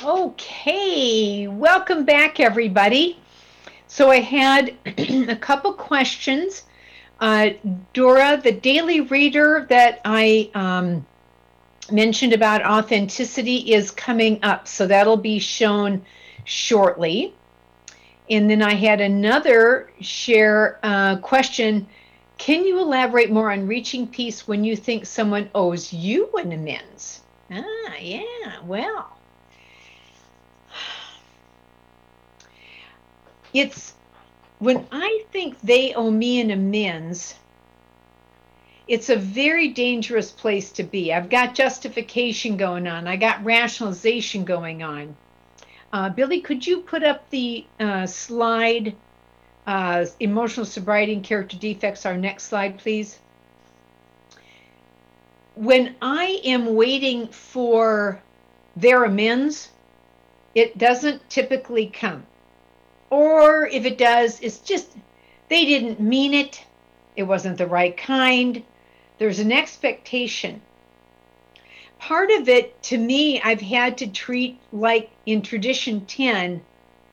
Okay, welcome back, everybody. So I had a couple questions. Uh, Dora, the daily reader that I mentioned about authenticity is coming up, so that'll be shown shortly. And then I had another share question. Can you elaborate more on reaching peace when you think someone owes you an amends? Yeah, well. It's when I think they owe me an amends, it's a very dangerous place to be. I've got justification going on, I got rationalization going on. Billy, could you put up the slide, emotional sobriety and character defects, our next slide, please? When I am waiting for their amends, it doesn't typically come. Or if it does, it's just they didn't mean it. It wasn't the right kind. There's an expectation. Part of it, to me, I've had to treat like in Tradition 10.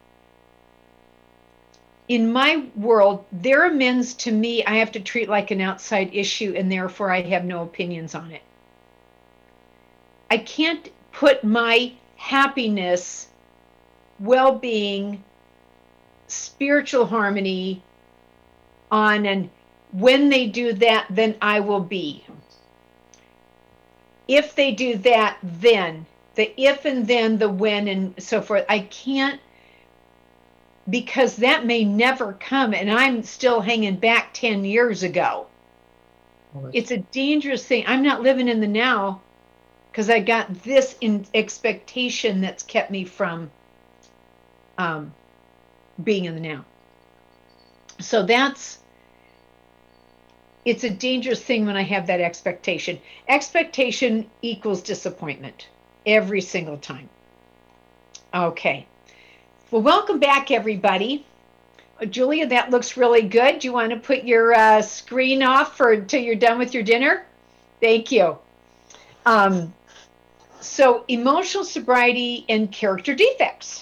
In my world, their amends to me, I have to treat like an outside issue, and therefore I have no opinions on it. I can't put my happiness, well-being, spiritual harmony on, and when they do that, then I will be. If they do that, then the if and then the when and so forth. I can't, because that may never come, and I'm still hanging back 10 years ago. It's a dangerous thing. I'm not living in the now because I got this in expectation that's kept me from being in the now. So it's a dangerous thing when I have that expectation. Expectation equals disappointment every single time. Okay. Well, welcome back, everybody. Julia, that looks really good. Do you want to put your screen off until you're done with your dinner? Thank you. So emotional sobriety and character defects.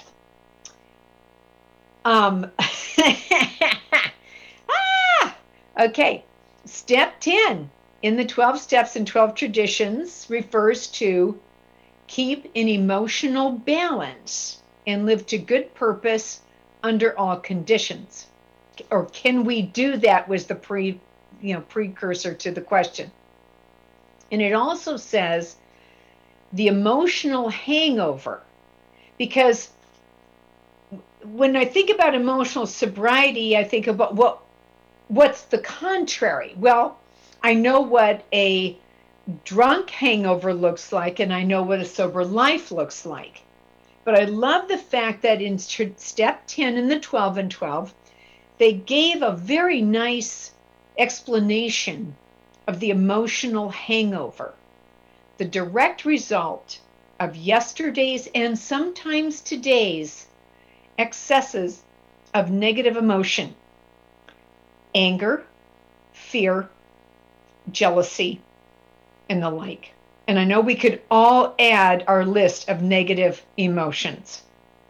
Okay. Step 10 in the 12 steps and 12 traditions refers to keep an emotional balance and live to good purpose under all conditions. Or can we do that was the precursor to the question. And it also says the emotional hangover, because when I think about emotional sobriety, I think about what's the contrary? Well, I know what a drunk hangover looks like, and I know what a sober life looks like. But I love the fact that in step 10 in the 12 and 12, they gave a very nice explanation of the emotional hangover, the direct result of yesterday's and sometimes today's excesses of negative emotion, anger, fear, jealousy, and the like. And I know we could all add our list of negative emotions.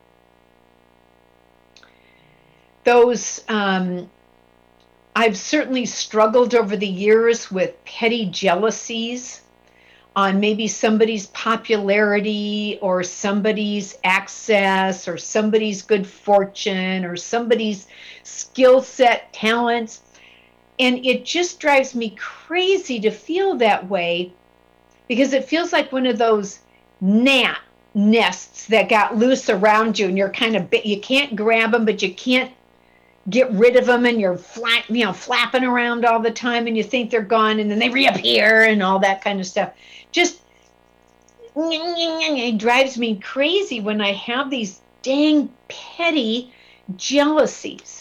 Those, I've certainly struggled over the years with petty jealousies on maybe somebody's popularity or somebody's access or somebody's good fortune or somebody's skill set, talents. And it just drives me crazy to feel that way, because it feels like one of those gnat nests that got loose around you, and you're you can't grab them, but you can't get rid of them, and you're flapping around all the time, and you think they're gone, and then they reappear and all that kind of stuff. Just it drives me crazy when I have these dang petty jealousies.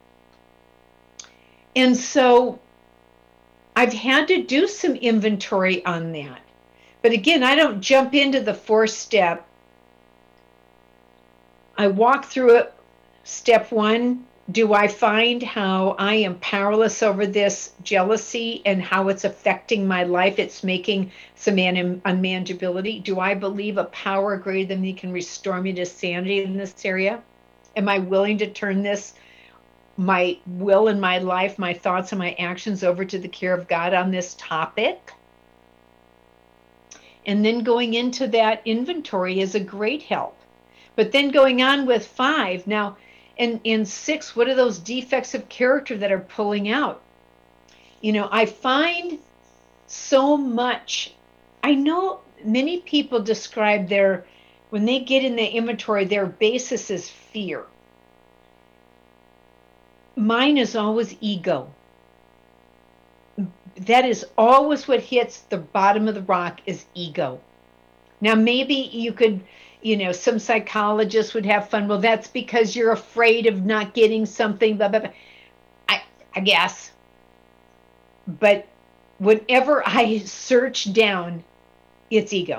And so I've had to do some inventory on that. But again, I don't jump into the 4th step. I walk through it, step 1, Do I find how I am powerless over this jealousy and how it's affecting my life? It's making some unmanageability. Do I believe a power greater than me can restore me to sanity in this area? Am I willing to turn this, my will in my life, my thoughts and my actions over to the care of God on this topic? And then going into that inventory is a great help. But then going on with 5, now in 6, what are those defects of character that are pulling out? I find so much. I know many people describe when they get in the inventory, their basis is fear. Mine is always ego. That is always what hits the bottom of the rock is ego. Now, maybe you could, some psychologists would have fun. Well, that's because you're afraid of not getting something, blah, blah, blah. I guess. But whenever I search down, it's ego.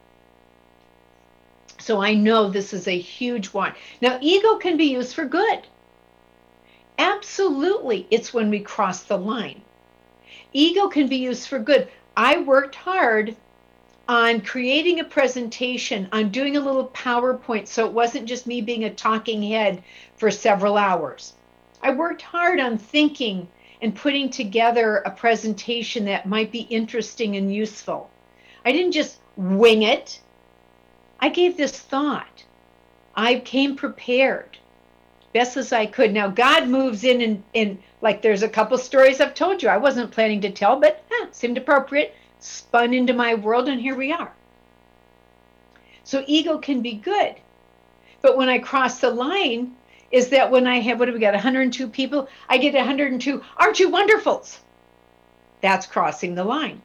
So I know this is a huge one. Now, ego can be used for good. Absolutely. It's when we cross the line. Ego can be used for good. I worked hard on creating a presentation, on doing a little PowerPoint, so it wasn't just me being a talking head for several hours. I worked hard on thinking and putting together a presentation that might be interesting and useful. I didn't just wing it. I gave this thought. I came prepared, best as I could. Now, God moves in and like there's a couple stories I've told you I wasn't planning to tell, but seemed appropriate, spun into my world, and here we are. So ego can be good. But when I cross the line, is that when I have, what do we got, 102 people, I get 102, aren't you wonderfuls? That's crossing the line.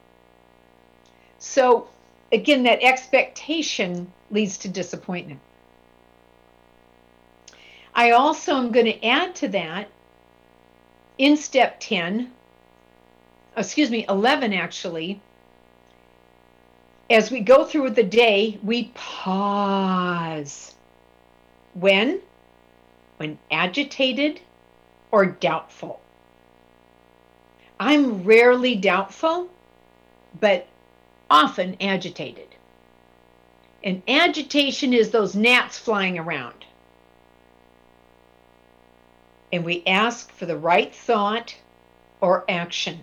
So again, that expectation leads to disappointment. I also am going to add to that in step 11 actually, as we go through the day, we pause. When agitated or doubtful. I'm rarely doubtful, but often agitated. And agitation is those gnats flying around. And we ask for the right thought or action.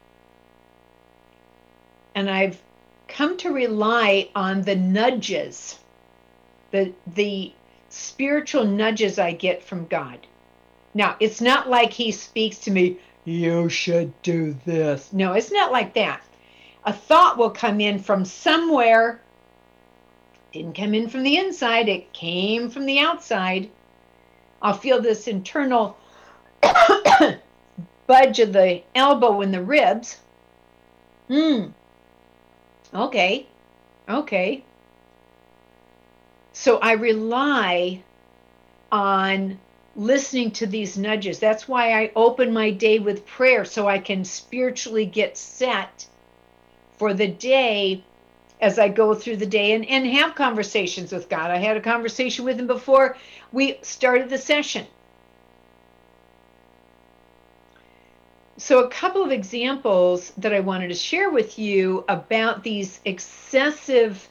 And I've come to rely on the nudges, the spiritual nudges I get from God. Now, it's not like he speaks to me, you should do this. No, it's not like that. A thought will come in from somewhere. Didn't come in from the inside, it came from the outside. I'll feel this internal budge of the elbow and the ribs. Okay. So I rely on listening to these nudges. That's why I open my day with prayer, so I can spiritually get set for the day as I go through the day and have conversations with God. I had a conversation with him before we started the session. So a couple of examples that I wanted to share with you about these excessive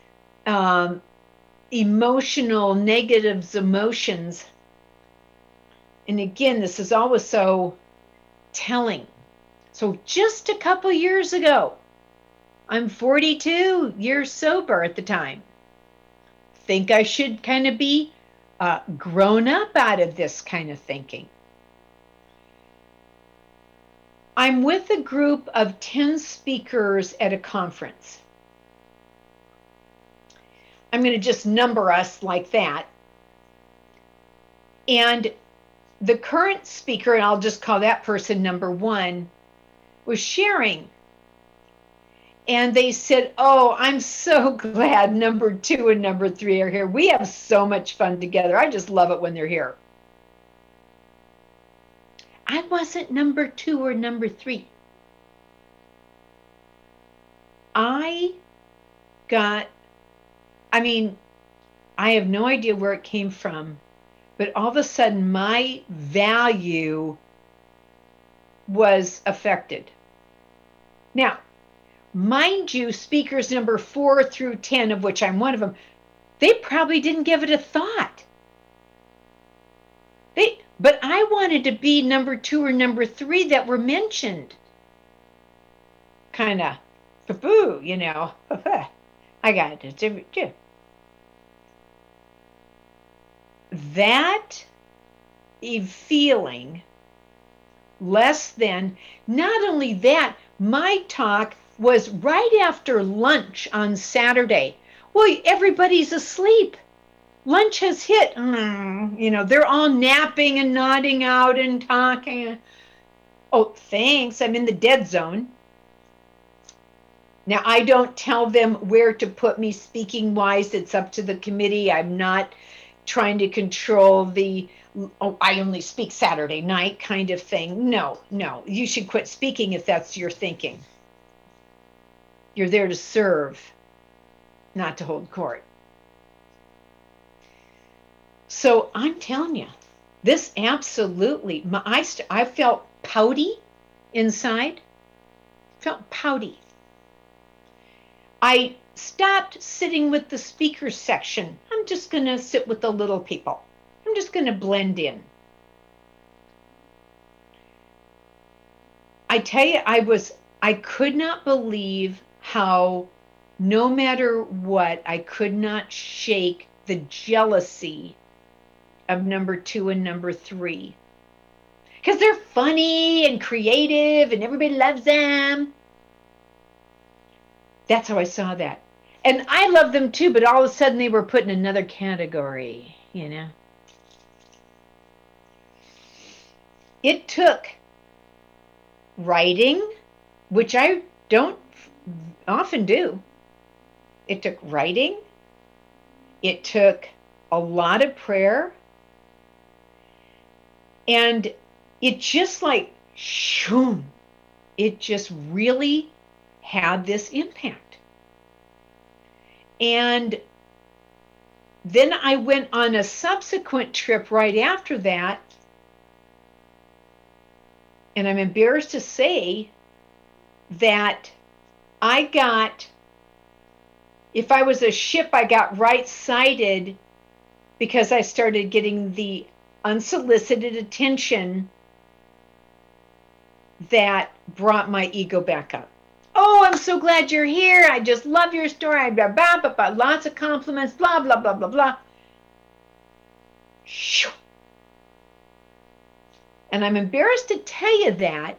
emotional emotions. And again, this is always so telling. So just a couple years ago, I'm 42 years sober at the time. Think I should kind of be grown up out of this kind of thinking. I'm with a group of 10 speakers at a conference. I'm going to just number us like that. And the current speaker, and I'll just call that person number 1, was sharing. And they said, oh, I'm so glad number 2 and number 3 are here. We have so much fun together. I just love it when they're here. I wasn't number 2 or number 3. I have no idea where it came from, but all of a sudden my value was affected. Now, mind you, speakers number 4 through 10, of which I'm one of them, they probably didn't give it a thought. But I wanted to be number 2 or number 3 that were mentioned. Kind of, boo, you know. I got it. That feeling less than, not only that, my talk was right after lunch on Saturday. Well, everybody's asleep. Lunch has hit. You know, they're all napping and nodding out and talking. Oh, thanks. I'm in the dead zone. Now, I don't tell them where to put me speaking wise. It's up to the committee. I'm not trying to control the, oh, I only speak Saturday night kind of thing. No. You should quit speaking if that's your thinking. You're there to serve, not to hold court. So I'm telling you, this absolutely, I felt pouty inside. Felt pouty. I stopped sitting with the speaker section. I'm just going to sit with the little people. I'm just going to blend in. I tell you, I could not believe how, no matter what, I could not shake the jealousy of number 2 and number 3. Because they're funny and creative and everybody loves them. That's how I saw that. And I love them too, but all of a sudden they were put in another category, you know. It took writing, which I don't often do. It took writing. It took a lot of prayer. And it just like, shoom, it just really had this impact. And then I went on a subsequent trip right after that. And I'm embarrassed to say that I got, if I was a ship, I got right-sided because I started getting the unsolicited attention that brought my ego back up. Oh, I'm so glad you're here. I just love your story. Blah, blah, blah, blah, lots of compliments, blah, blah, blah, blah, blah. And I'm embarrassed to tell you that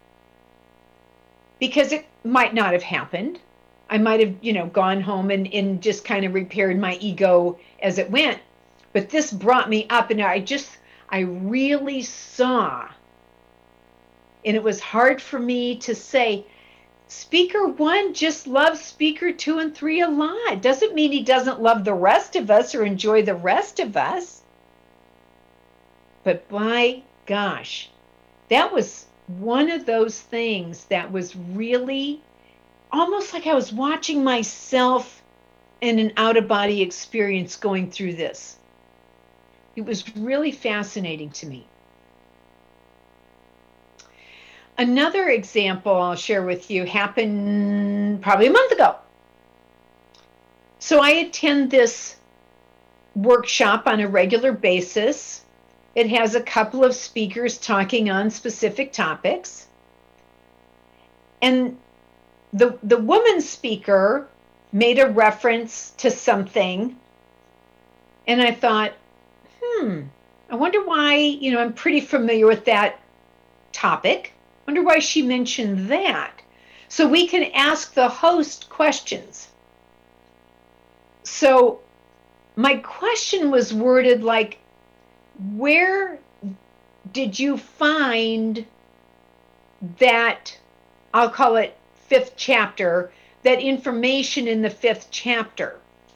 because it might not have happened. I might have, gone home and just kind of repaired my ego as it went. But this brought me up, and I really saw, and it was hard for me to say, Speaker 1 just loves Speaker 2 and 3 a lot. Doesn't mean he doesn't love the rest of us or enjoy the rest of us. But by gosh, that was one of those things that was really almost like I was watching myself in an out-of-body experience going through this. It was really fascinating to me. Another example I'll share with you happened probably a month ago. So I attend this workshop on a regular basis. It has a couple of speakers talking on specific topics. And the woman speaker made a reference to something. And I thought, I wonder why, I'm pretty familiar with that topic. Wonder why she mentioned that. So we can ask the host questions. So my question was worded like, where did you find that, I'll call it 5th chapter, that information in the 5th chapter?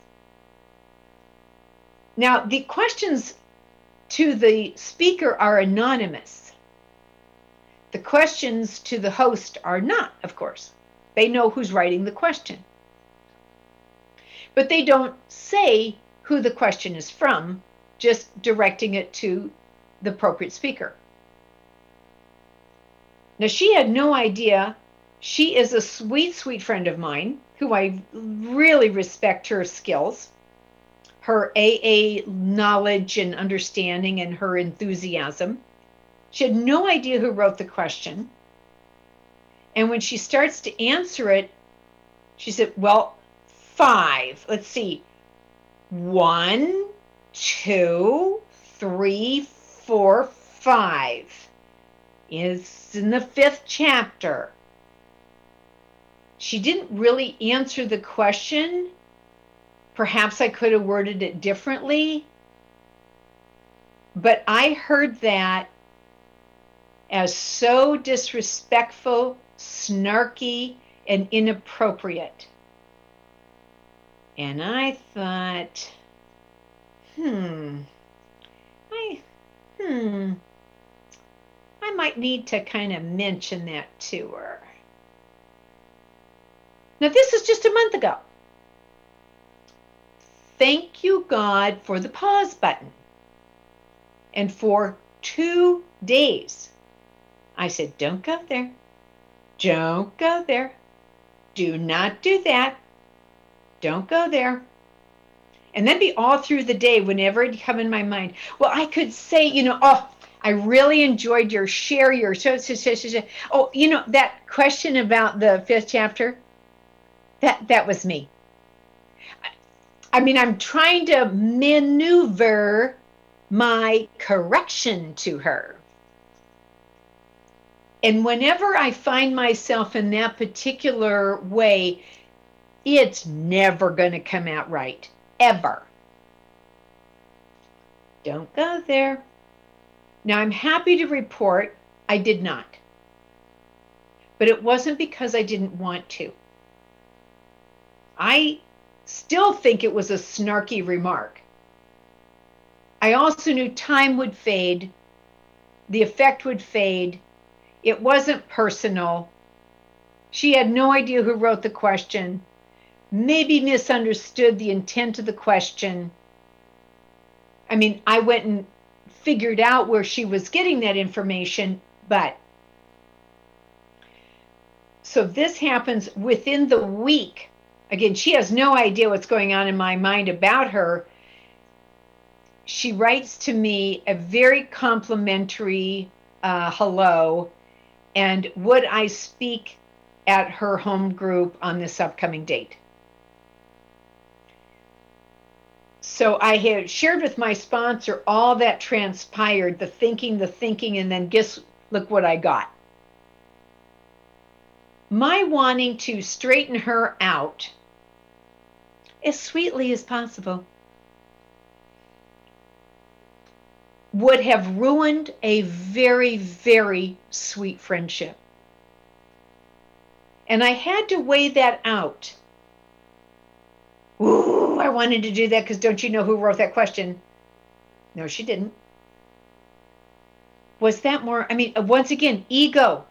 Now, the questions to the speaker are anonymous. The questions to the host are not, of course. They know who's writing the question. But they don't say who the question is from, just directing it to the appropriate speaker. Now, she had no idea. She is a sweet, sweet friend of mine who I really respect her skills, her AA knowledge and understanding, and her enthusiasm. She had no idea who wrote the question. And when she starts to answer it, she said, well, 5. Let's see. 1, 2, 3, 4, 5 is in the 5th chapter. She didn't really answer the question. Perhaps I could have worded it differently. But I heard that as so disrespectful, snarky, and inappropriate. And I thought, I might need to kind of mention that to her. Now, this is just a month ago. Thank you, God, for the pause button. And for 2 days, I said, don't go there. Don't go there. Do not do that. Don't go there. And then be all through the day, whenever it'd come in my mind. Well, I could say, I really enjoyed your share, oh, that question about the 5th chapter, that was me. I mean, I'm trying to maneuver my correction to her. And whenever I find myself in that particular way, it's never going to come out right, ever. Don't go there. Now, I'm happy to report I did not. But it wasn't because I didn't want to. I still think it was a snarky remark. I also knew time would fade. The effect would fade. It wasn't personal. She had no idea who wrote the question. Maybe misunderstood the intent of the question. I mean, I went and figured out where she was getting that information, but so this happens within the week. Again, she has no idea what's going on in my mind about her. She writes to me a very complimentary hello, and would I speak at her home group on this upcoming date. So I had shared with my sponsor all that transpired, the thinking, and then look what I got. My wanting to straighten her out as sweetly as possible would have ruined a very, very sweet friendship. And I had to weigh that out. Ooh, I wanted to do that because don't you know who wrote that question? No, she didn't. Was that more, once again, ego.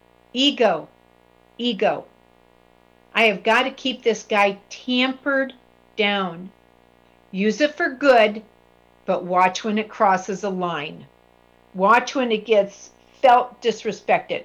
I have got to keep this guy tampered down. Use it for good, but watch when it crosses a line. Watch when it gets felt disrespected.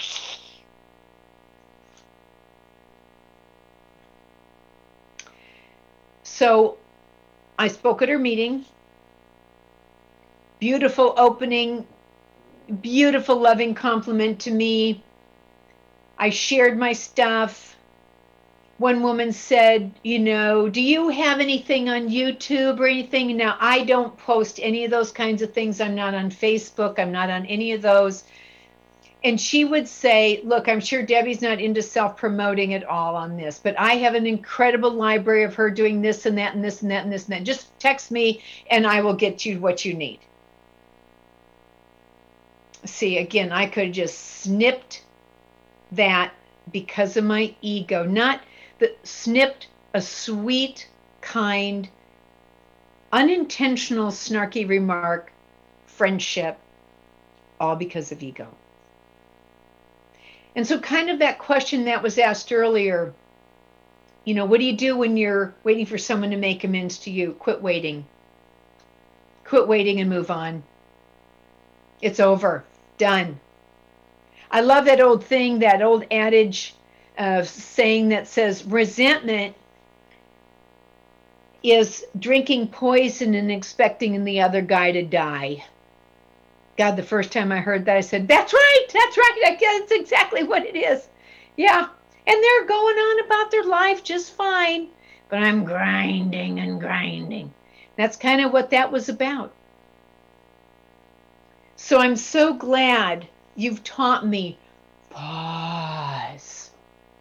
So I spoke at her meeting. Beautiful opening, beautiful loving compliment to me. I shared my stuff. One woman said, do you have anything on YouTube or anything? Now, I don't post any of those kinds of things. I'm not on Facebook. I'm not on any of those. And she would say, look, I'm sure Debbie's not into self-promoting at all on this, but I have an incredible library of her doing this and that and this and that and this and that. Just text me and I will get you what you need. See, again, I could have just snipped that because of my ego. Not that snipped a sweet, kind, unintentional, snarky remark, friendship, all because of ego. And so kind of that question that was asked earlier, what do you do when you're waiting for someone to make amends to you? Quit waiting. Quit waiting and move on. It's over. Done. I love that old thing, that old adage saying that says resentment is drinking poison and expecting the other guy to die. God, the first time I heard that, I said, that's right. That's exactly what it is. Yeah. And they're going on about their life just fine, but I'm grinding and grinding. That's kind of what that was about. So I'm so glad you've taught me pause.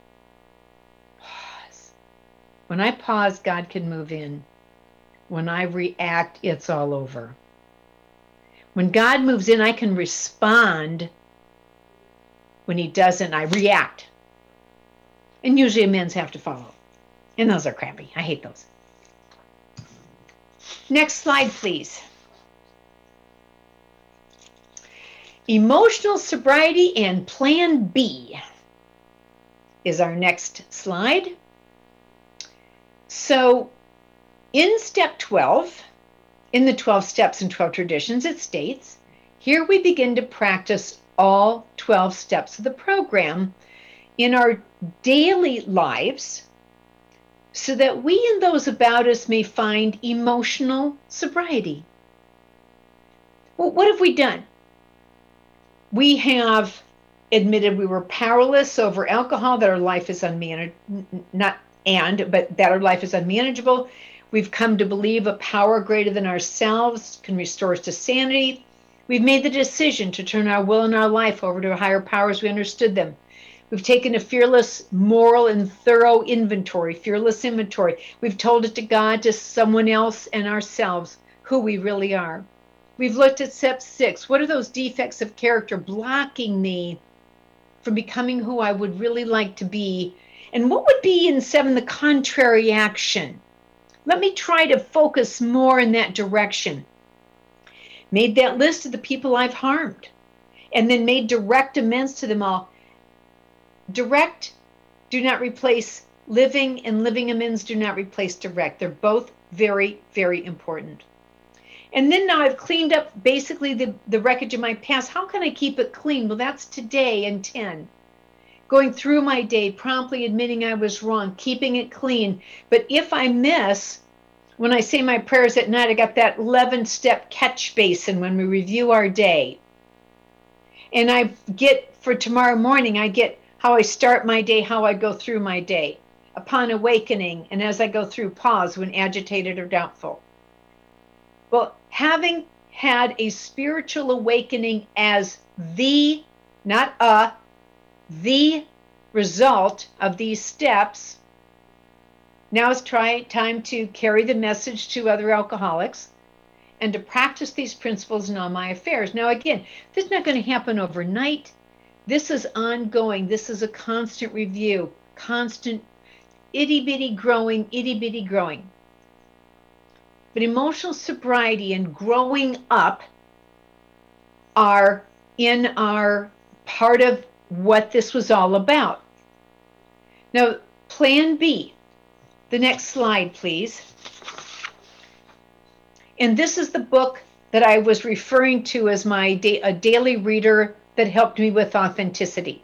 Pause. When I pause, God can move in. When I react, it's all over. When God moves in, I can respond. When he doesn't, I react. And usually amends have to follow. And those are crappy. I hate those. Next slide, please. Emotional sobriety and Plan B is our next slide. So in step 12, in the 12 steps and 12 traditions, it states, here we begin to practice all 12 steps of the program in our daily lives so that we and those about us may find emotional sobriety. Well, what have we done? We have admitted we were powerless over alcohol, that our life is that our life is unmanageable. We've come to believe a power greater than ourselves can restore us to sanity. We've made the decision to turn our will and our life over to higher powers. We understood them. We've taken a fearless, moral, and thorough inventory, fearless inventory. We've told it to God, to someone else, and ourselves, who we really are. We've looked at step 6. What are those defects of character blocking me from becoming who I would really like to be? And what would be in 7 the contrary action? Let me try to focus more in that direction. Made that list of the people I've harmed, and then made direct amends to them all. Direct do not replace living, and living amends do not replace direct. They're both very, very important. And then now I've cleaned up basically the wreckage of my past. How can I keep it clean? Well, that's today and 10. Going through my day, promptly admitting I was wrong, keeping it clean. But if I miss, when I say my prayers at night, I got that 11-step catch basin when we review our day. And I get, for tomorrow morning, I get how I start my day, how I go through my day. Upon awakening, and as I go through, pause when agitated or doubtful. Well, having had a spiritual awakening as the, not the result of these steps, now it's time to carry the message to other alcoholics and to practice these principles in all my affairs. Now, again, this is not going to happen overnight. This is ongoing. This is a constant review, constant itty-bitty growing, itty-bitty growing. But emotional sobriety and growing up are in our part of what this was all about. Now, Plan B. The next slide, please. And this is the book that I was referring to as my a daily reader that helped me with authenticity.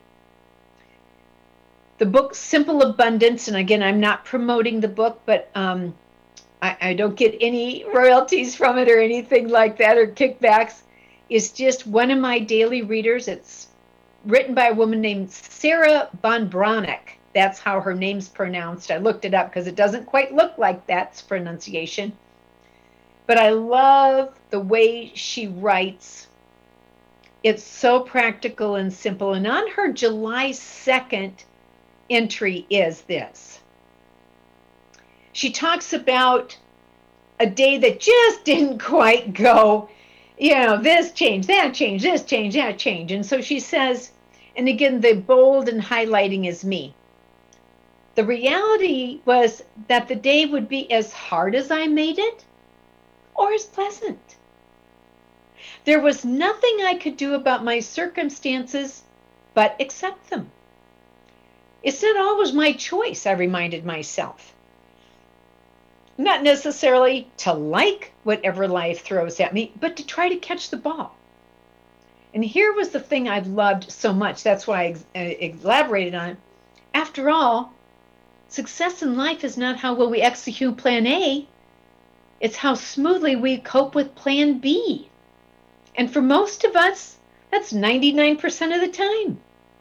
The book, Simple Abundance, and again, I'm not promoting the book, but I don't get any royalties from it or anything like that or kickbacks. It's just one of my daily readers. It's written by a woman named Sarah Bonbronick. That's how her name's pronounced. I looked it up because it doesn't quite look like that's pronunciation. But I love the way she writes. It's so practical and simple. And on her July 2nd entry is this. She talks about a day that just didn't quite go, this change, that change, this change, that change. And so she says, and again, the bold and highlighting is me. The reality was that the day would be as hard as I made it or as pleasant. There was nothing I could do about my circumstances but accept them. It's not always my choice, I reminded myself. Not necessarily to like whatever life throws at me, but to try to catch the ball. And here was the thing I loved so much. That's why I elaborated on it. After all, success in life is not how well we execute plan A, it's how smoothly we cope with plan B. And for most of us, that's 99% of the time.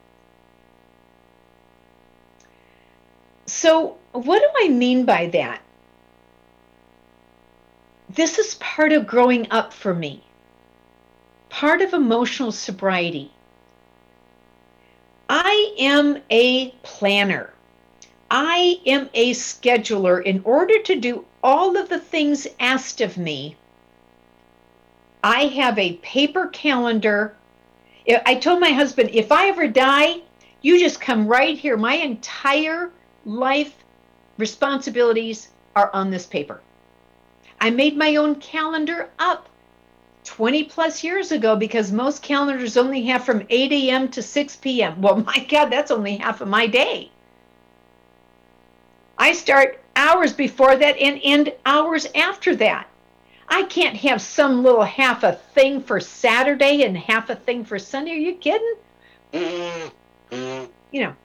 So, what do I mean by that? This is part of growing up for me, part of emotional sobriety. I am a planner. I am a scheduler. In order to do all of the things asked of me, I have a paper calendar. I told my husband, if I ever die, you just come right here. My entire life responsibilities are on this paper. I made my own calendar up 20 plus years ago because most calendars only have from 8 a.m. to 6 p.m. Well, my God, that's only half of my day. I start hours before that and end hours after that. I can't have some little half a thing for Saturday and half a thing for Sunday. Are you kidding? You know.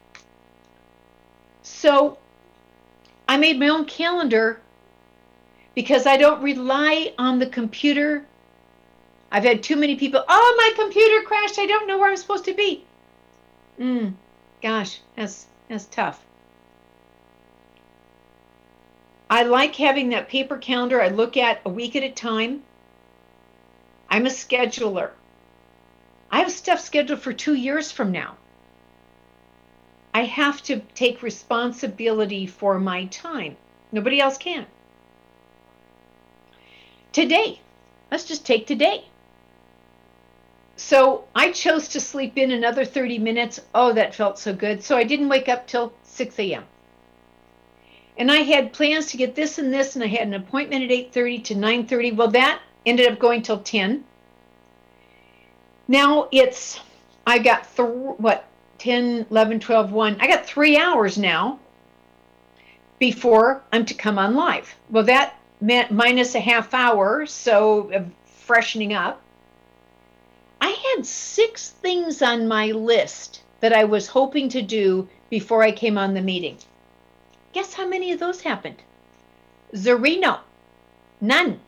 So I made my own calendar because I don't rely on the computer. I've had too many people, oh, my computer crashed. I don't know where I'm supposed to be. Gosh, that's tough. I like having that paper calendar I look at a week at a time. I'm a scheduler. I have stuff scheduled for 2 years from now. I have to take responsibility for my time. Nobody else can. Today, let's just take today. So I chose to sleep in another 30 minutes. Oh, that felt so good. So I didn't wake up till 6 a.m. And I had plans to get this and this, and I had an appointment at 8:30 to 9:30. Well, that ended up going till 10. Now I got 10, 11, 12, 1. I got 3 hours now before I'm to come on live. Well, that meant minus a half hour, so freshening up. I had 6 things on my list that I was hoping to do before I came on the meeting. Guess how many of those happened? Zerino. None.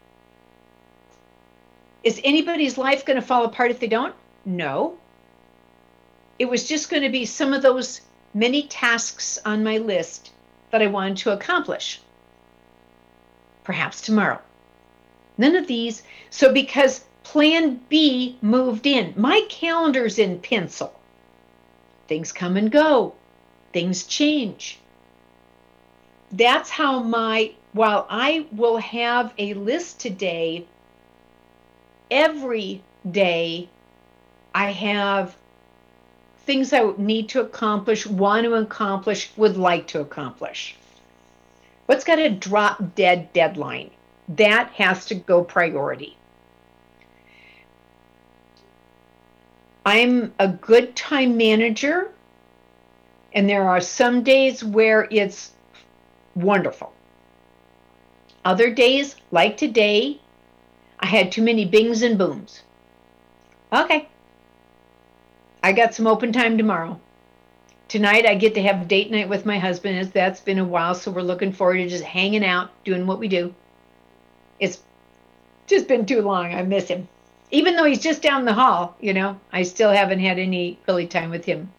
Is anybody's life going to fall apart if they don't? No. It was just going to be some of those many tasks on my list that I wanted to accomplish. Perhaps tomorrow. None of these. So because Plan B moved in, my calendar's in pencil. Things come and go. Things change. That's how while I will have a list today, every day I have things I need to accomplish, want to accomplish, would like to accomplish. What's got a drop dead deadline? That has to go priority. I'm a good time manager, and there are some days where it's wonderful. Other days, like today, I had too many bings and booms. Okay. I got some open time tomorrow. Tonight, I get to have a date night with my husband. That's been a while, so we're looking forward to just hanging out, doing what we do. It's just been too long. I miss him. Even though he's just down the hall, I still haven't had any really time with him.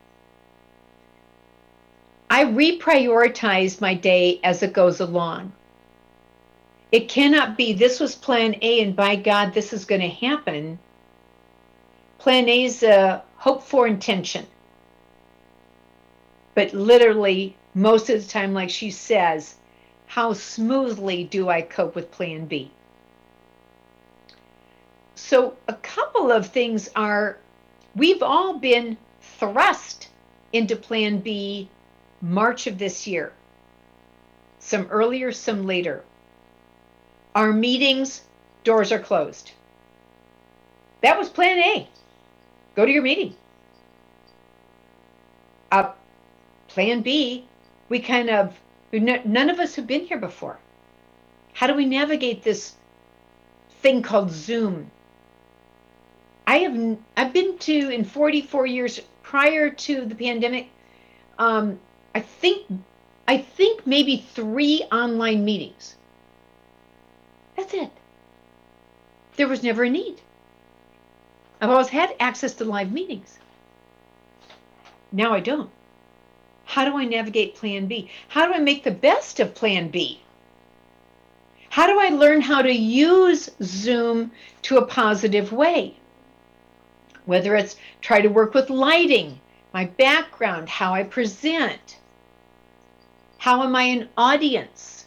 I reprioritize my day as it goes along. It cannot be, this was plan A, and by God, this is going to happen. Plan A is a hope for intention. But literally, most of the time, like she says, how smoothly do I cope with plan B? So a couple of things are, we've all been thrust into plan B March of this year. Some earlier, some later. Our meetings, doors are closed. That was plan A. Go to your meeting. Plan B, none of us have been here before. How do we navigate this thing called Zoom? I've been to, in 44 years prior to the pandemic, I think maybe 3 online meetings. That's it. There was never a need. I've always had access to live meetings. Now I don't. How do I navigate Plan B? How do I make the best of Plan B? How do I learn how to use Zoom to a positive way? Whether it's try to work with lighting, my background, how I present, how am I an audience?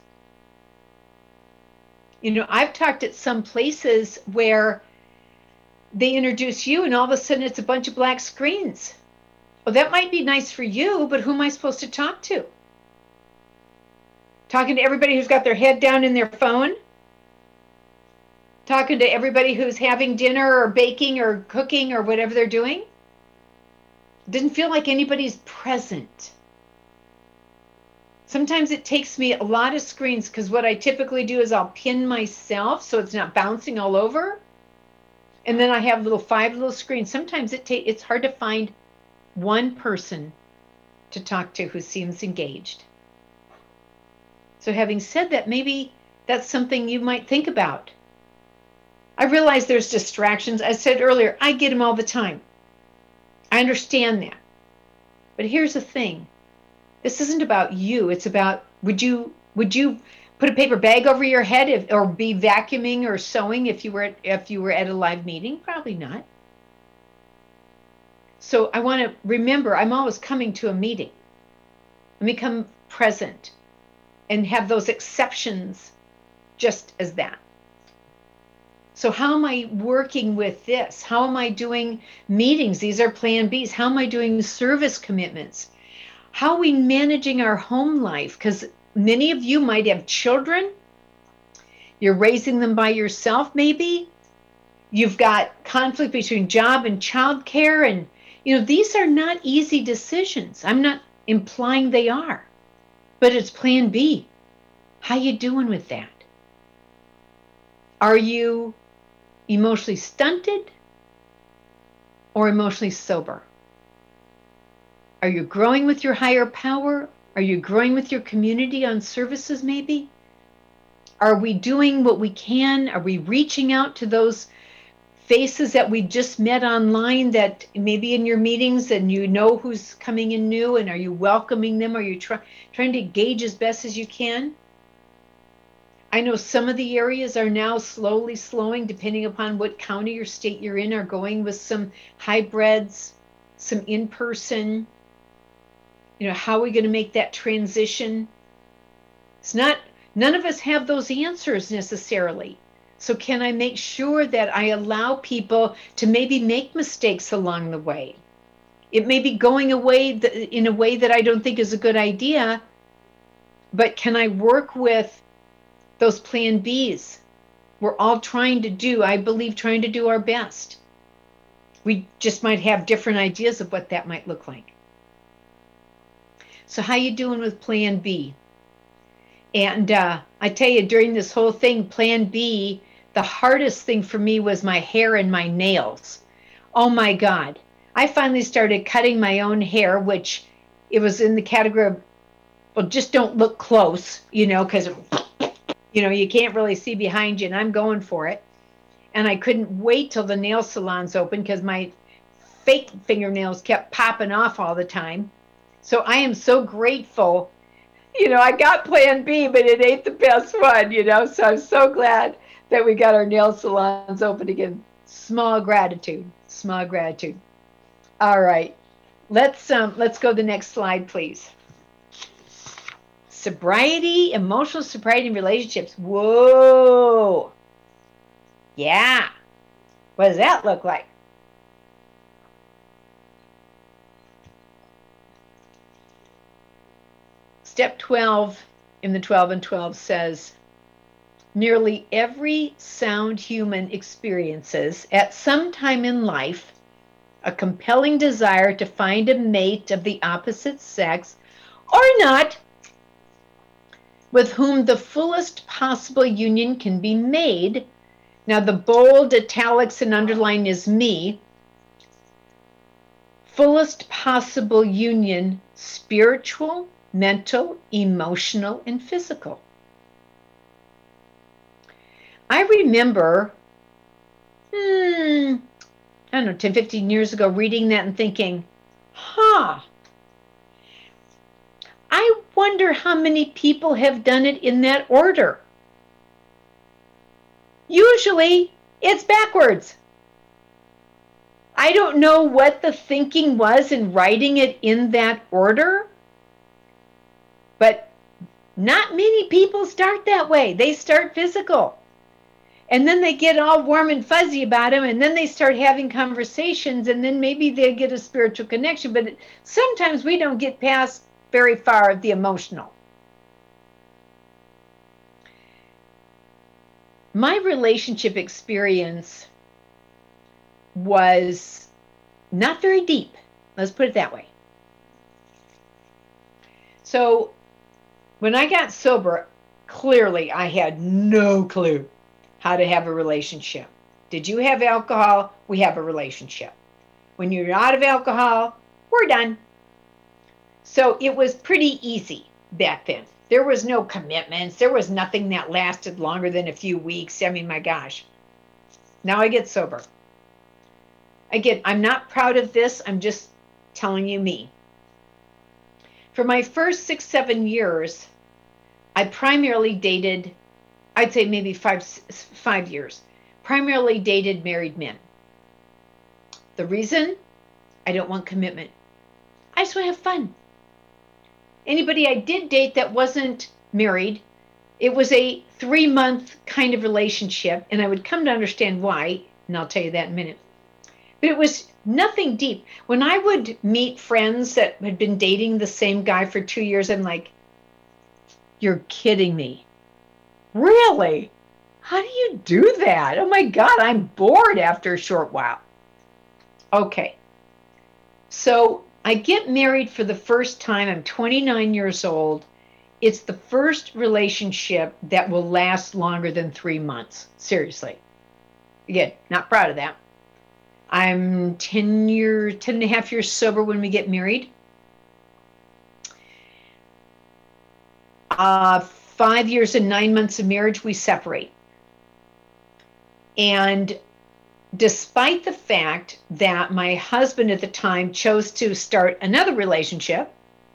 You know, I've talked at some places where they introduce you and all of a sudden it's a bunch of black screens. Well, that might be nice for you, but who am I supposed to talk to? Talking to everybody who's got their head down in their phone? Talking to everybody who's having dinner or baking or cooking or whatever they're doing? Didn't feel like anybody's present. Sometimes it takes me a lot of screens because what I typically do is I'll pin myself so it's not bouncing all over. And then I have 5 little screens. Sometimes it's hard to find one person to talk to who seems engaged. So having said that, maybe that's something you might think about. I realize there's distractions. I said earlier, I get them all the time. I understand that. But here's the thing. This isn't about you. It's about, would you put a paper bag over your head or be vacuuming or sewing if you were at a live meeting? Probably not. So I want to remember, I'm always coming to a meeting. Let me come present and have those exceptions just as that. So how am I working with this? How am I doing meetings? These are Plan Bs. How am I doing service commitments? How are we managing our home life? Because many of you might have children. You're raising them by yourself, maybe. You've got conflict between job and childcare. And, these are not easy decisions. I'm not implying they are. But it's Plan B. How you doing with that? Are you emotionally stunted or emotionally sober? Are you growing with your higher power? Are you growing with your community on services maybe? Are we doing what we can? Are we reaching out to those faces that we just met online that maybe in your meetings and you know who's coming in new, and are you welcoming them? Are you trying to engage as best as you can? I know some of the areas are now slowing, depending upon what county or state you're in, are going with some hybrids, some in-person. How are we going to make that transition? None of us have those answers necessarily. So can I make sure that I allow people to maybe make mistakes along the way? It may be going away in a way that I don't think is a good idea, but can I work with those Plan Bs? We're all trying to do our best. We just might have different ideas of what that might look like. So how you doing with Plan B? And I tell you, during this whole thing, Plan B, the hardest thing for me was my hair and my nails. Oh my God. I finally started cutting my own hair, which it was in the category of, well, just don't look close, because, you can't really see behind you, and I'm going for it. And I couldn't wait till the nail salons opened because my fake fingernails kept popping off all the time. So I am so grateful. I got Plan B, but it ain't the best one, so I'm so glad that we got our nail salons open again. Small gratitude. All right. Let's go to the next slide, please. Sobriety, emotional sobriety in relationships. Whoa. Yeah. What does that look like? Step 12 in the 12 and 12 says, nearly every sound human experiences at some time in life a compelling desire to find a mate of the opposite sex or not. with whom the fullest possible union can be made. Now, the bold, italics, and underline is me. Fullest possible union, spiritual, mental, emotional, and physical. I remember, I don't know, 10, 15 years ago, reading that and thinking, I wonder how many people have done it in that order. Usually, it's backwards. I don't know what the thinking was in writing it in that order, but not many people start that way. They start physical. And then they get all warm and fuzzy about them, and then they start having conversations, and then maybe they get a spiritual connection. But sometimes we don't get past very far of the emotional. My relationship experience was not very deep. Let's put it that way. So when I got sober, clearly I had no clue how to have a relationship. Did you have alcohol? We have a relationship. When you're out of alcohol, we're done. So it was pretty easy back then. There was no commitments. There was nothing that lasted longer than a few weeks. I mean, my gosh. Now I get sober. Again, I'm not proud of this. I'm just telling you me. For my first 6, 7 years, I primarily dated, I'd say maybe 5 years, primarily dated married men. The reason? I don't want commitment. I just want to have fun. Anybody I did date that wasn't married, it was a 3-month kind of relationship, and I would come to understand why, and I'll tell you that in a minute. But it was nothing deep. When I would meet friends that had been dating the same guy for 2 years, I'm like, you're kidding me. Really? How do you do that? Oh my God, I'm bored after a short while. Okay. So I get married for the first time. I'm 29 years old. It's the first relationship that will last longer than 3 months. Seriously. Again, not proud of that. I'm 10 and a half years sober when we get married. 5 years and 9 months of marriage, we separate. And despite the fact that my husband at the time chose to start another relationship,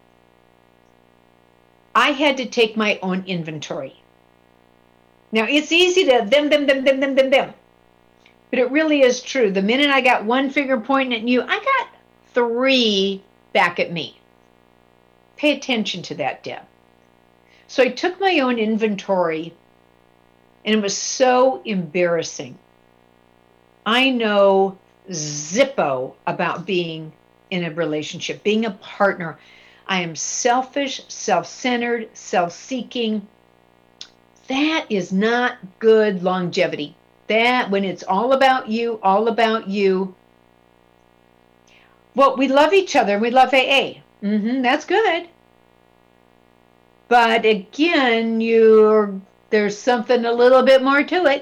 I had to take my own inventory. Now, it's easy to them. But it really is true. The minute I got one finger pointing at you, I got 3 back at me. Pay attention to that, Deb. So I took my own inventory, and it was so embarrassing. I know zippo about being in a relationship, being a partner. I am selfish, self-centered, self-seeking. That is not good longevity. That when it's all about you, well, we love each other. We love AA. That's good. But again, there's something a little bit more to it.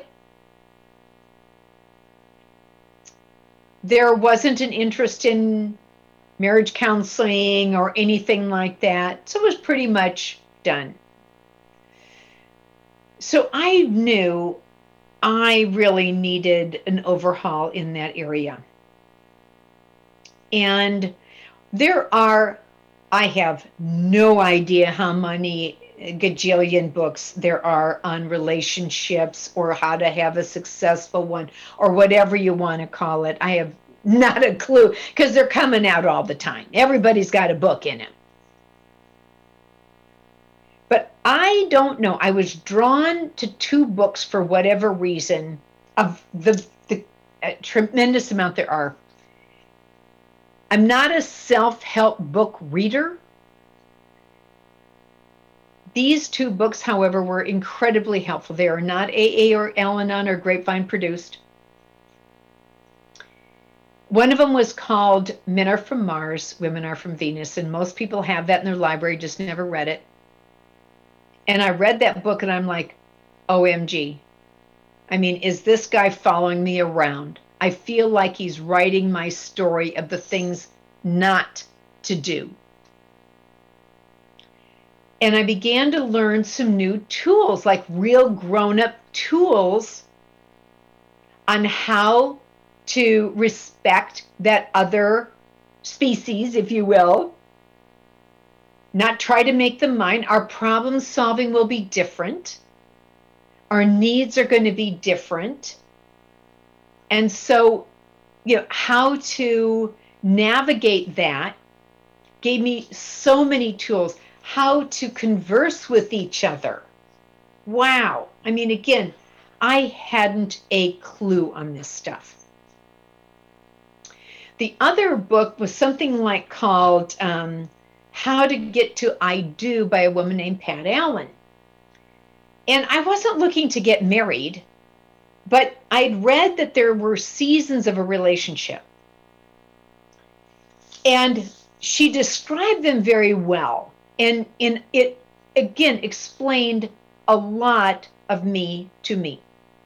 There wasn't an interest in marriage counseling or anything like that. So it was pretty much done. So I knew I really needed an overhaul in that area. And I have no idea how many gajillion books there are on relationships or how to have a successful one or whatever you want to call it. I have not a clue because they're coming out all the time. Everybody's got a book in it. But I don't know. I was drawn to 2 books for whatever reason, of the tremendous amount there are. I'm not a self-help book reader. These 2 books, however, were incredibly helpful. They are not AA or Al-Anon or Grapevine produced. One of them was called Men Are From Mars, Women Are From Venus, and most people have that in their library, just never read it. And I read that book and I'm like, OMG. I mean, is this guy following me around? I feel like he's writing my story of the things not to do. And I began to learn some new tools, like real grown-up tools on how to respect that other species, if you will, not try to make them mine. Our problem solving will be different. Our needs are going to be different. And so, how to navigate that gave me so many tools. How to converse with each other. Wow. I mean, again, I hadn't a clue on this stuff. The other book was something like called How to Get to I Do by a woman named Pat Allen. And I wasn't looking to get married, but I'd read that there were seasons of a relationship. And she described them very well. And it, again, explained a lot of me to me.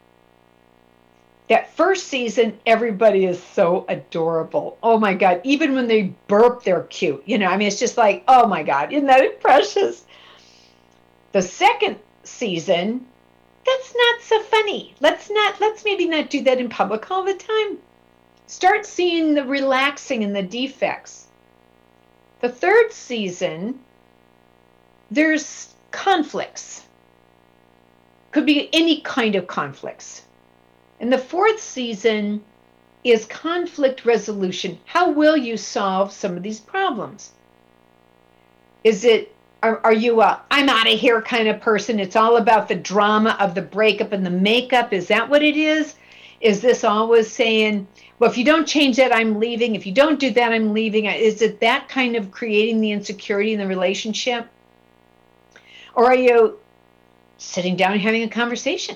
That first season, everybody is so adorable. Oh my God. Even when they burp, they're cute. I mean, it's just like, oh my God, isn't that precious? The second season, that's not so funny. Let's maybe not do that in public all the time. Start seeing the relaxing and the defects. The third season, there's conflicts. Could be any kind of conflicts. And the fourth season is conflict resolution. How will you solve some of these problems? Are you a I'm out of here kind of person? It's all about the drama of the breakup and the makeup. Is that what it is? Is this always saying, well, if you don't change that, I'm leaving. If you don't do that, I'm leaving. Is it that kind of creating the insecurity in the relationship? Or are you sitting down and having a conversation?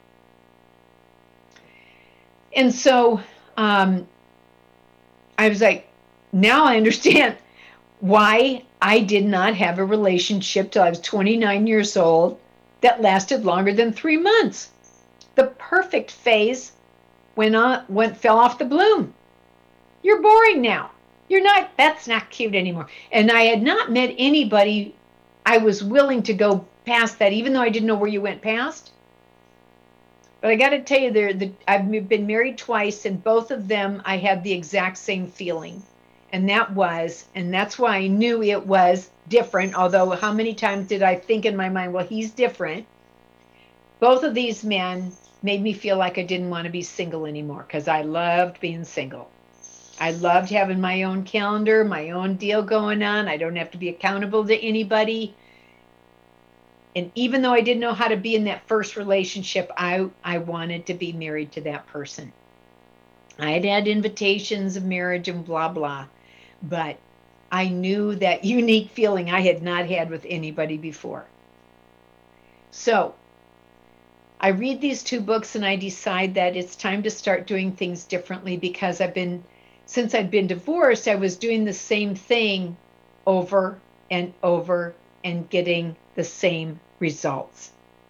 And so I was like, now I understand why I did not have a relationship till I was 29 years old that lasted longer than 3 months. The perfect phase fell off the bloom. You're boring now. That's not cute anymore. And I had not met anybody I was willing to go past that, even though I didn't know where you went past. But I got to tell you, I've been married twice, and both of them I had the exact same feeling. And that's why I knew it was different, although how many times did I think in my mind, well, he's different. Both of these men made me feel like I didn't want to be single anymore because I loved being single. I loved having my own calendar, my own deal going on. I don't have to be accountable to anybody. And even though I didn't know how to be in that first relationship, I wanted to be married to that person. I had had invitations of marriage and blah, blah, but I knew that unique feeling I had not had with anybody before. So I read these two books and I decide that it's time to start doing things differently because since I'd been divorced, I was doing the same thing over and over and getting the same results.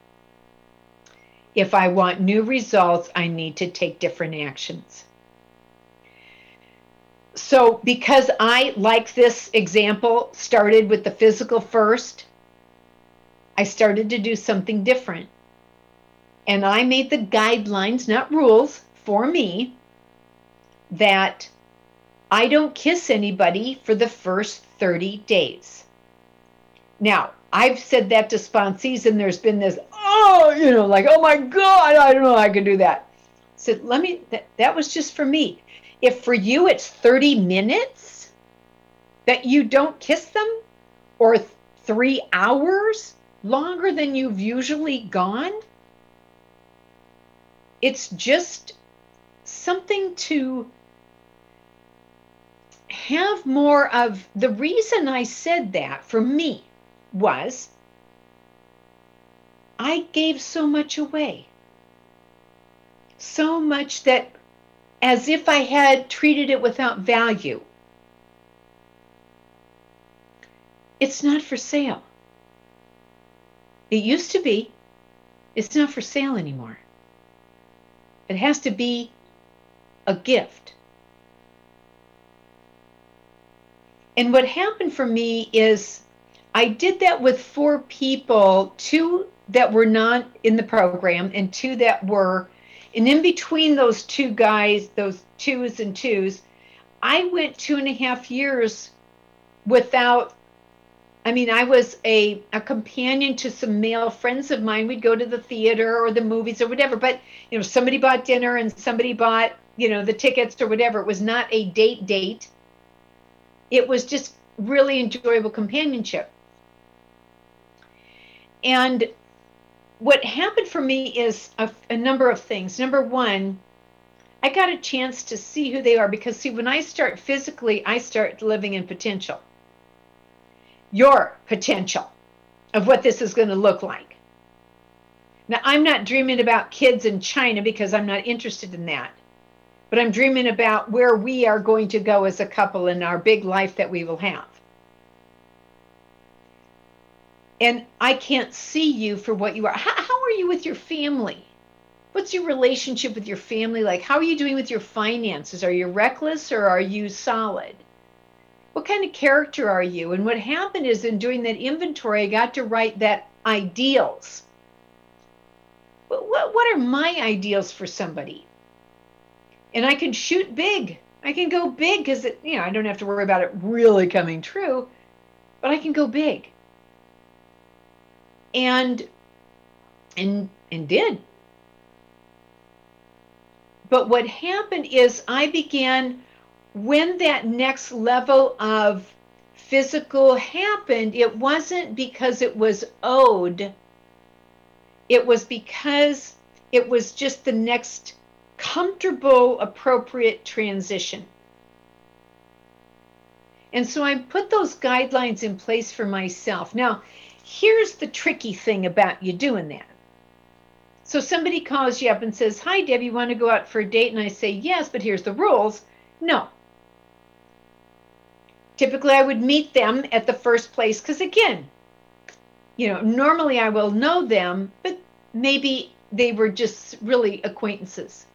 If I want new results, I need to take different actions. So because I, like this example, started with the physical first, I started to do something different. And I made the guidelines, not rules, for me that I don't kiss anybody for the first 30 days. Now, I've said that to sponsees, and there's been this, like, oh my God, I don't know I can do that. I said, that was just for me. If for you it's 30 minutes that you don't kiss them, or 3 hours longer than you've usually gone, it's just something to have more of. The reason I said that for me was I gave so much away. So much that as if I had treated it without value. It's not for sale. It used to be. It's not for sale anymore. It has to be a gift. And what happened for me is I did that with 4 people, 2 that were not in the program and 2 that were. And in between those 2 guys, those 2s and 2s, I went 2.5 years without. I was a companion to some male friends of mine. We'd go to the theater or the movies or whatever, but somebody bought dinner and somebody bought, the tickets or whatever. It was not a date. It was just really enjoyable companionship. And what happened for me is a number of things. Number one, I got a chance to see who they are because, see, when I start physically, I start living in potential. Your potential of what this is going to look like. Now, I'm not dreaming about kids in China because I'm not interested in that. But I'm dreaming about where we are going to go as a couple in our big life that we will have. And I can't see you for what you are. How are you with your family? What's your relationship with your family like? How are you doing with your finances? Are you reckless or are you solid? What kind of character are you? And what happened is in doing that inventory, I got to write that ideals. What are my ideals for somebody? And I can shoot big. I can go big because I don't have to worry about it really coming true, but I can go big. And did. But what happened is I began, when that next level of physical happened, it wasn't because it was owed. It was because it was just the next comfortable, appropriate transition. And so I put those guidelines in place for myself. Now, here's the tricky thing about you doing that. So somebody calls you up and says, "Hi, Deb, you want to go out for a date?" And I say, "Yes, but here's the rules." No. Typically, I would meet them at the first place because, again, normally I will know them, but maybe they were just really acquaintances.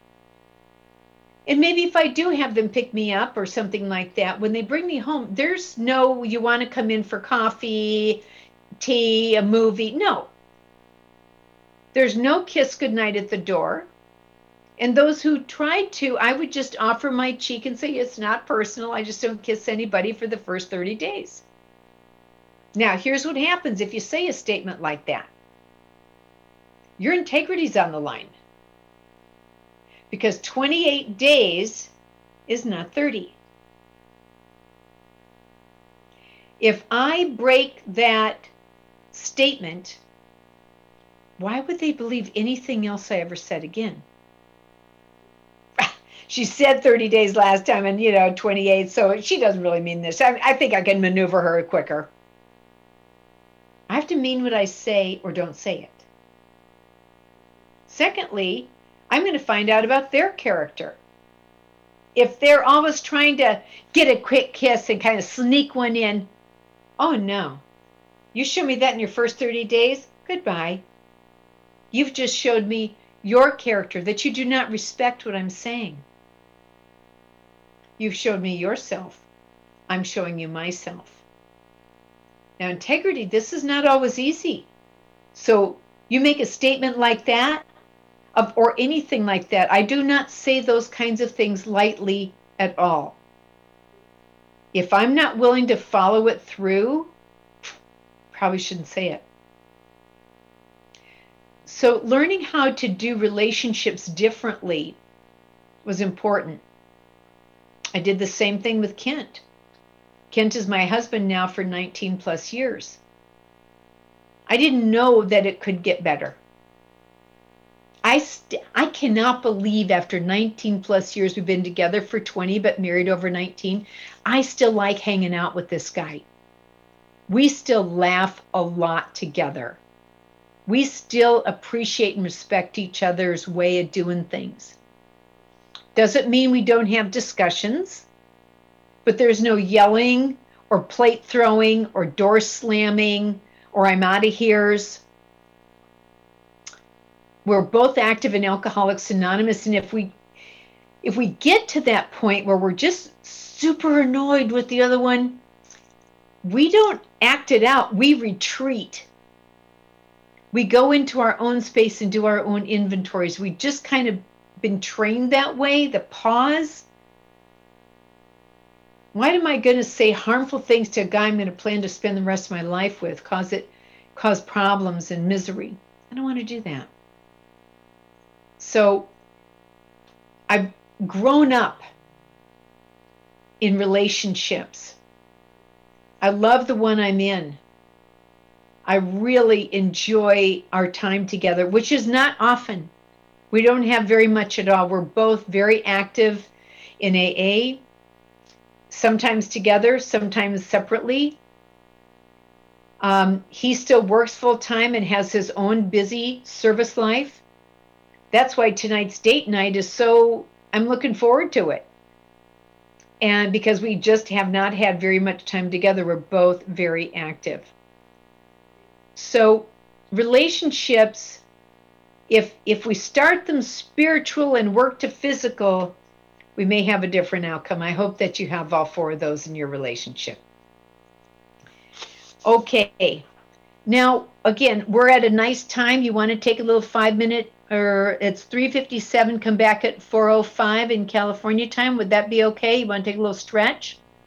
And maybe if I do have them pick me up or something like that, when they bring me home, there's no, "You want to come in for coffee, tea, a movie?" No. There's no kiss goodnight at the door. And those who tried to, I would just offer my cheek and say, "It's not personal. I just don't kiss anybody for the first 30 days. Now, here's what happens if you say a statement like that. Your integrity's on the line. Because 28 days is not 30. If I break that statement, why would they believe anything else I ever said again? She said 30 days last time and, 28, so she doesn't really mean this. I think I can maneuver her quicker. I have to mean what I say or don't say it. Secondly, I'm going to find out about their character. If they're always trying to get a quick kiss and kind of sneak one in, oh no. You show me that in your first 30 days, goodbye. You've just showed me your character, that you do not respect what I'm saying. You've showed me yourself. I'm showing you myself. Now, integrity, this is not always easy. So you make a statement like that, or anything like that. I do not say those kinds of things lightly at all. If I'm not willing to follow it through, probably shouldn't say it. So learning how to do relationships differently was important. I did the same thing with Kent. Kent is my husband now for 19 plus years. I didn't know that it could get better. I cannot believe after 19 plus years, we've been together for 20, but married over 19, I still like hanging out with this guy. We still laugh a lot together. We still appreciate and respect each other's way of doing things. Doesn't mean we don't have discussions, but there's no yelling or plate throwing or door slamming or I'm out of here's. We're both active in Alcoholics Anonymous, and if we get to that point where we're just super annoyed with the other one, we don't act it out, we retreat. We go into our own space and do our own inventories. We just kind of been trained that way, the pause. Why am I going to say harmful things to a guy I'm going to plan to spend the rest of my life with, cause problems and misery? I don't want to do that. So I've grown up in relationships. I love the one I'm in. I really enjoy our time together, which is not often. We don't have very much at all. We're both very active in AA, sometimes together, sometimes separately. He still works full time and has his own busy service life. That's why tonight's date night is so, I'm looking forward to it. And because we just have not had very much time together, we're both very active. So relationships, if we start them spiritual and work to physical, we may have a different outcome. I hope that you have all four of those in your relationship. Okay. Now, again, we're at a nice time. You want to take a little 5-minute, or it's 3:57, come back at 4:05 in California time. Would that be okay? You want to take a little stretch?